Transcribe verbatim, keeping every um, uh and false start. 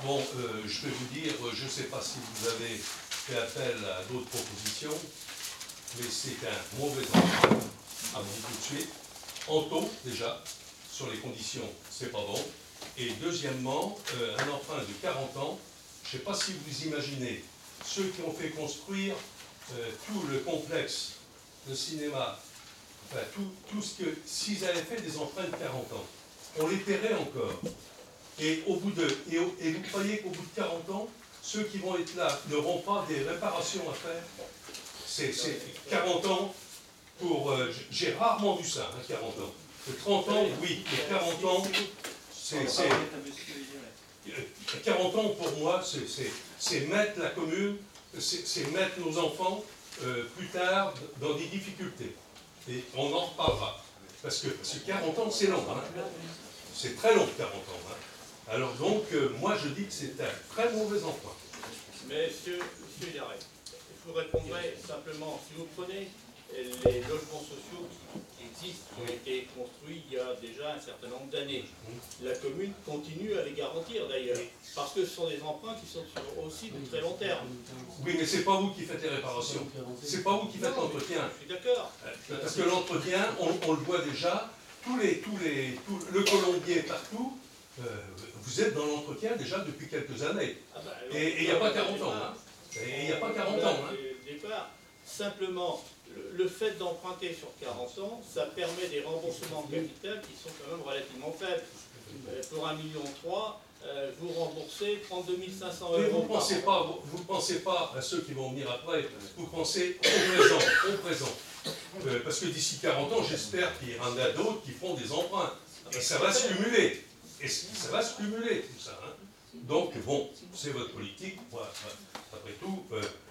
Bon, euh, je vais vous dire, je ne sais pas si vous avez fait appel à d'autres propositions, mais c'est un mauvais emprunt, à vous tout de suite. En taux, déjà, sur les conditions, c'est pas bon. Et deuxièmement, euh, un emprunt de quarante ans, je ne sais pas si vous imaginez, ceux qui ont fait construire euh, tout le complexe de cinéma, enfin tout, tout ce que, s'ils avaient fait des emprunts de quarante ans, on les paierait encore. Et, au bout de, et, au, et vous croyez qu'au bout de quarante ans, ceux qui vont être là n'auront pas des réparations à faire? C'est quarante ans pour... Euh, j'ai rarement vu ça, hein, quarante ans. trente ans, oui, mais quarante ans, c'est... quarante ans, pour moi, c'est mettre la commune, c'est mettre nos enfants euh, plus tard dans des difficultés. Et on en reparlera. Parce que, parce que quarante ans, c'est long. Hein. C'est très long, quarante ans. Hein. Alors donc, euh, moi, je dis que c'est un très mauvais emprunt. Mais, monsieur, monsieur Yaret, je vous répondrai simplement, si vous prenez les logements sociaux qui existent, qui ont été construits il y a déjà un certain nombre d'années, la commune continue à les garantir d'ailleurs, parce que ce sont des emprunts qui sont sur aussi de très long terme. Oui, mais c'est pas vous qui faites les réparations, c'est pas vous qui faites l'entretien. Je suis d'accord. Parce que l'entretien, on, on le voit déjà, tous les, tous les, tout, le Colombier partout, euh, vous êtes dans l'entretien déjà depuis quelques années. Ah bah, alors, et il n'y a pas quarante ans. Hein. Et il n'y a pas quarante ans. Hein. Départ. Simplement, le, le fait d'emprunter sur quarante ans, ça permet des remboursements de capital qui sont quand même relativement faibles. Euh, pour un million trois, euh, vous remboursez trente-deux mille cinq cents euros. Mais vous ne pensez pas, vous, vous pensez pas à ceux qui vont venir après, vous pensez au présent, au présent. Euh, parce que d'ici quarante ans, j'espère qu'il y en a d'autres qui feront des emprunts. Et ça va se cumuler. Et ça va se cumuler, tout ça. Hein. Donc, bon, c'est votre politique. Après tout, euh,